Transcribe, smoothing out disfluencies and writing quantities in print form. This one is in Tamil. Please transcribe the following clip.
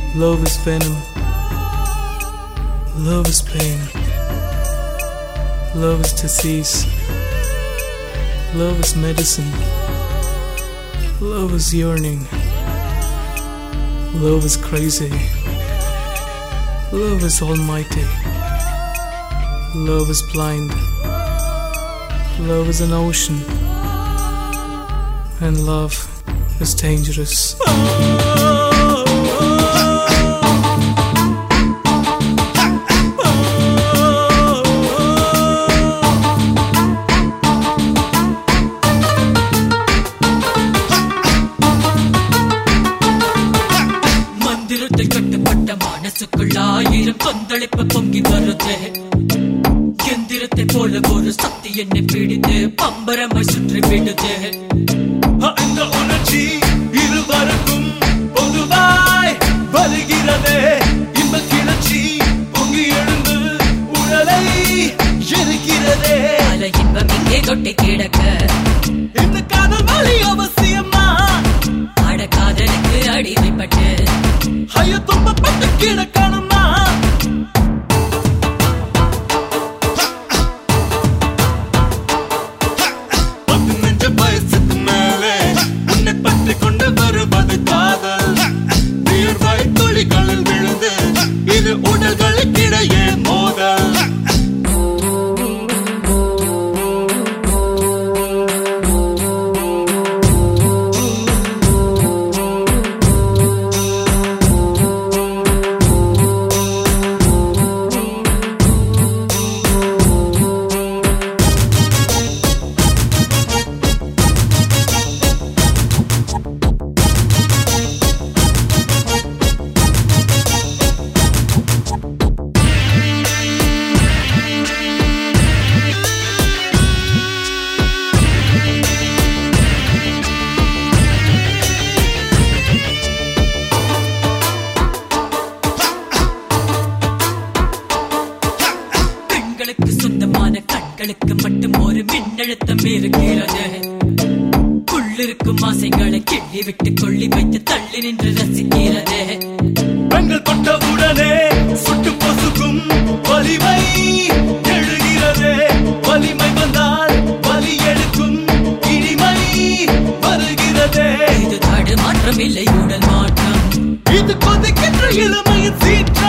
Love is venom. Love is pain. Love is disease. Love is medicine. Love is yearning. Love is crazy. Love is almighty. Love is blind. Love is an ocean. And love is dangerous. மந்திரத்தில் கட்டப்பட்ட மனசுக்குள் ஆயிரம் கொந்தளிப்பு பொங்கி வருது. எந்திரத்தை போல ஒரு சக்தி என்னை பிடித்து பம்பரமாய் சுற்றி விடுது. இந்த உணர்ச்சி இருவருக்கும் பொதுவாய் வருகிறதே. இந்த கிளர்ச்சி பொங்கி எழுந்து உடலை எரிக்கிறதே. பல இன்பம் இங்கே கொட்டி கிடக்க இந்த காதல் வழி அவசியமா? அட காதலுக்கு அடிமைப்பட்டு ஐயோ துன்பப்பட்டு கிடக்கணுமா? வயசுக்கு மேலே உன்னை பற்றி கொண்டு வருவது காதல். நீர்வாய் துளிகளில் விழுந்து இது உடல்களுக்கிடையே மோதல். சொந்தமான கண்களுக்கு மட்டும் ஒரு மின்னழுத்தம் இருக்கிறது. உள்ளிருக்கும் ஆசைகளை கிள்ளி விட்டு கொள்ளி வைத்து தள்ளி நின்று ரசிக்கிறது. பெண்கள் தொட்டவுடனே சுட்டு பொசுக்கும் வலிமை எழுகிறது. வலிமை வந்தால் வலி எடுக்கும் இனிமை வருகிறது. இது தடு மாற்றம் இல்லை உடல் மாற்றம். இது கொதிக்கின்ற இளமையின் சீற்றம்.